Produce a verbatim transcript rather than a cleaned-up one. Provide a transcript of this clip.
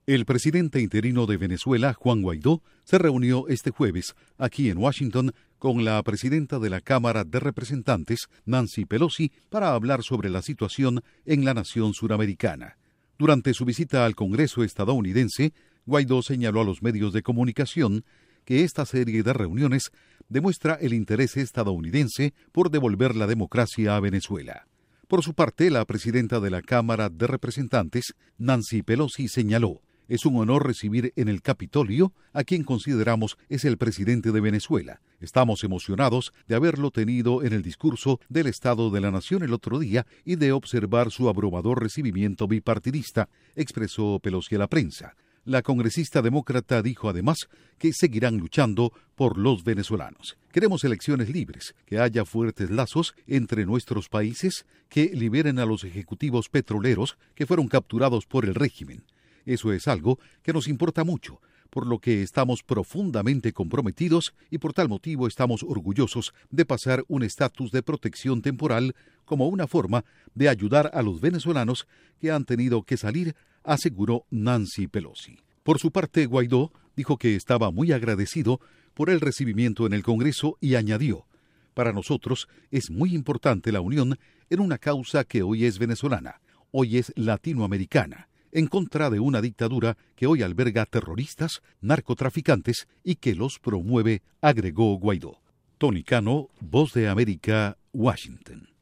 El presidente interino de Venezuela, Juan Guaidó, se reunió este jueves aquí en Washington con la presidenta de la Cámara de Representantes, Nancy Pelosi, para hablar sobre la situación en la nación suramericana. Durante su visita al Congreso estadounidense, Guaidó señaló a los medios de comunicación que esta serie de reuniones demuestra el interés estadounidense por devolver la democracia a Venezuela. Por su parte, la presidenta de la Cámara de Representantes, Nancy Pelosi, señaló: es un honor recibir en el Capitolio a quien consideramos es el presidente de Venezuela. Estamos emocionados de haberlo tenido en el discurso del Estado de la Nación el otro día y de observar su abrumador recibimiento bipartidista, expresó Pelosi a la prensa. La congresista demócrata dijo además que seguirán luchando por los venezolanos. Queremos elecciones libres, que haya fuertes lazos entre nuestros países, que liberen a los ejecutivos petroleros que fueron capturados por el régimen. Eso es algo que nos importa mucho, por lo que estamos profundamente comprometidos y por tal motivo estamos orgullosos de pasar un estatus de protección temporal como una forma de ayudar a los venezolanos que han tenido que salir, aseguró Nancy Pelosi. Por su parte, Guaidó dijo que estaba muy agradecido por el recibimiento en el Congreso y añadió: para nosotros es muy importante la unión en una causa que hoy es venezolana, hoy es latinoamericana, en contra de una dictadura que hoy alberga terroristas, narcotraficantes y que los promueve, agregó Guaidó. Tony Cano, Voz de América, Washington.